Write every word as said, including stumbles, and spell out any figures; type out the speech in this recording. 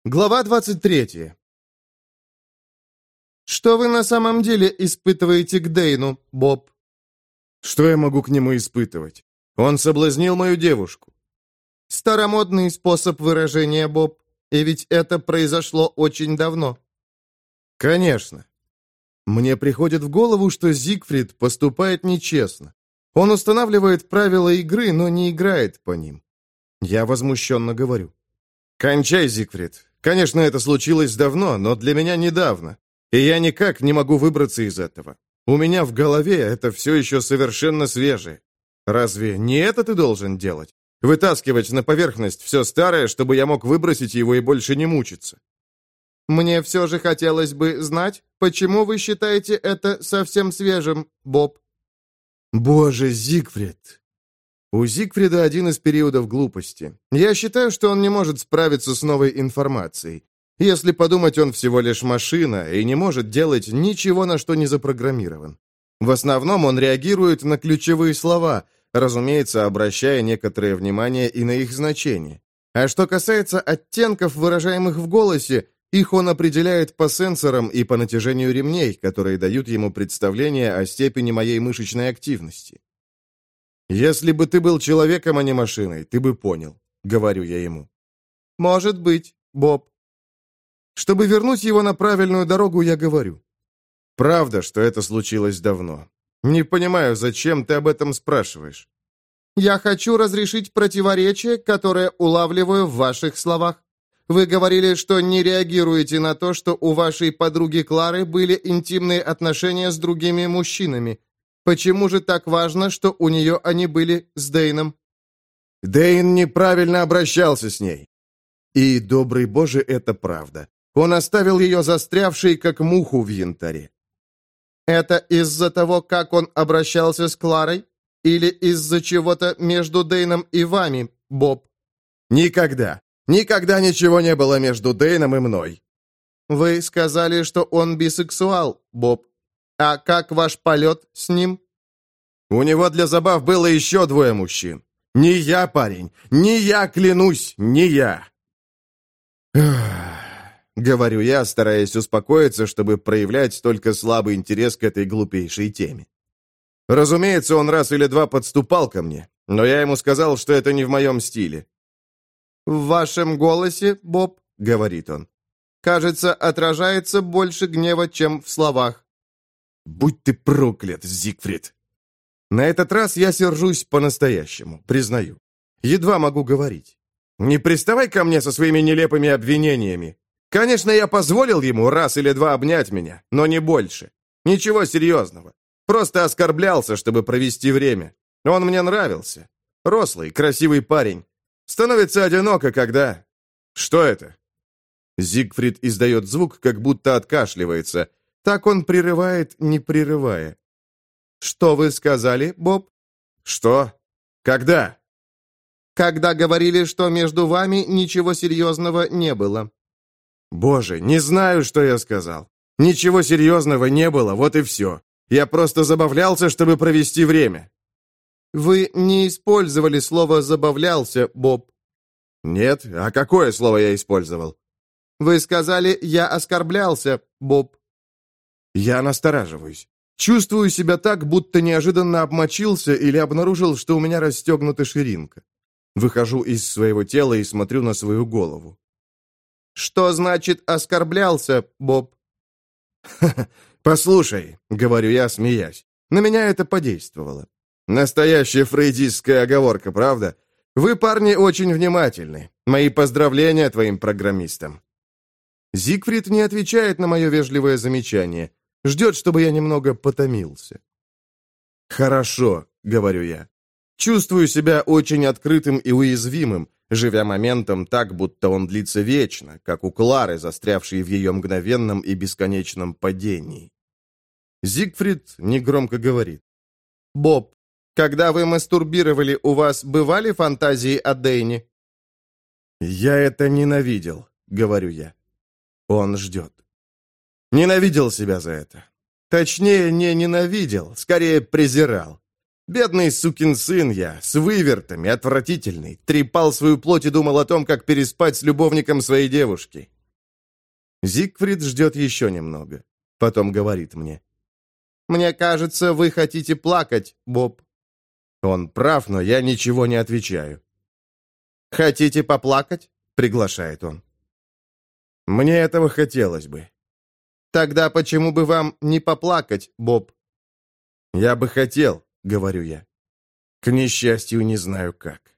Глава двадцать третья. «Что вы на самом деле испытываете к Дэйну, Боб?» «Что я могу к нему испытывать? Он соблазнил мою девушку». «Старомодный способ выражения, Боб. И ведь это произошло очень давно». «Конечно. Мне приходит в голову, что Зигфрид поступает нечестно. Он устанавливает правила игры, но не играет по ним. Я возмущенно говорю. «Кончай, Зигфрид. Конечно, это случилось давно, но для меня недавно. И я никак не могу выбраться из этого. У меня в голове это все еще совершенно свежее. Разве не это ты должен делать? Вытаскивать на поверхность все старое, чтобы я мог выбросить его и больше не мучиться». «Мне все же хотелось бы знать, почему вы считаете это совсем свежим, Боб?» «Боже, Зигфрид!» У Зигфрида один из периодов глупости. Я считаю, что он не может справиться с новой информацией. Если подумать, он всего лишь машина и не может делать ничего, на что не запрограммирован. В основном он реагирует на ключевые слова, разумеется, обращая некоторое внимание и на их значение. А что касается оттенков, выражаемых в голосе, их он определяет по сенсорам и по натяжению ремней, которые дают ему представление о степени моей мышечной активности. «Если бы ты был человеком, а не машиной, ты бы понял», — говорю я ему. «Может быть, Боб». Чтобы вернуть его на правильную дорогу, я говорю. «Правда, что это случилось давно. Не понимаю, зачем ты об этом спрашиваешь?» «Я хочу разрешить противоречие, которое улавливаю в ваших словах. Вы говорили, что не реагируете на то, что у вашей подруги Клары были интимные отношения с другими мужчинами. Почему же так важно, что у нее они были с Дэйном?» «Дэйн неправильно обращался с ней». И, добрый Боже, это правда. Он оставил ее застрявшей, как муху в янтаре. «Это из-за того, как он обращался с Кларой? Или из-за чего-то между Дэйном и вами, Боб?» «Никогда. Никогда ничего не было между Дэйном и мной». «Вы сказали, что он бисексуал, Боб. А как ваш полет с ним?» «У него для забав было еще двое мужчин. Не я, парень, не я, клянусь, не я». Говорю я, стараясь успокоиться, чтобы проявлять только слабый интерес к этой глупейшей теме. Разумеется, он раз или два подступал ко мне, но я ему сказал, что это не в моем стиле. «В вашем голосе, Боб, — говорит он, — кажется, отражается больше гнева, чем в словах». «Будь ты проклят, Зигфрид!» На этот раз я сержусь по-настоящему, признаю. Едва могу говорить. Не приставай ко мне со своими нелепыми обвинениями. Конечно, я позволил ему раз или два обнять меня, но не больше. Ничего серьезного. Просто оскорблялся, чтобы провести время. Он мне нравился. Рослый, красивый парень. Становится одиноко, когда... Что это? Зигфрид издает звук, как будто откашливается. Так он прерывает, не прерывая. «Что вы сказали, Боб?» «Что? Когда?» «Когда говорили, что между вами ничего серьезного не было». «Боже, не знаю, что я сказал. Ничего серьезного не было, вот и все. Я просто забавлялся, чтобы провести время». «Вы не использовали слово «забавлялся», Боб». «Нет? А какое слово я использовал?» «Вы сказали, я оскорблялся, Боб». Я настораживаюсь. Чувствую себя так, будто неожиданно обмочился или обнаружил, что у меня расстегнута ширинка. Выхожу из своего тела и смотрю на свою голову. «Что значит оскорблялся, Боб?» «Послушай», — говорю я, смеясь, — на меня это подействовало. Настоящая фрейдистская оговорка, правда? Вы, парни, очень внимательны. Мои поздравления твоим программистам». Зигфрид не отвечает на мое вежливое замечание. Ждет, чтобы я немного потомился. «Хорошо», — говорю я. Чувствую себя очень открытым и уязвимым, живя моментом так, будто он длится вечно, как у Клары, застрявшей в ее мгновенном и бесконечном падении. Зигфрид негромко говорит. «Боб, когда вы мастурбировали, у вас бывали фантазии о Дэйне?» «Я это ненавидел», — говорю я. Он ждет. Ненавидел себя за это. Точнее, не ненавидел, скорее презирал. Бедный сукин сын я, с вывертами, отвратительный, трепал свою плоть и думал о том, как переспать с любовником своей девушки. Зигфрид ждет еще немного. Потом говорит мне. «Мне кажется, вы хотите плакать, Боб». Он прав, но я ничего не отвечаю. «Хотите поплакать?» — приглашает он. Мне этого хотелось бы. «Тогда почему бы вам не поплакать, Боб?» «Я бы хотел», — говорю я. «К несчастью, не знаю как».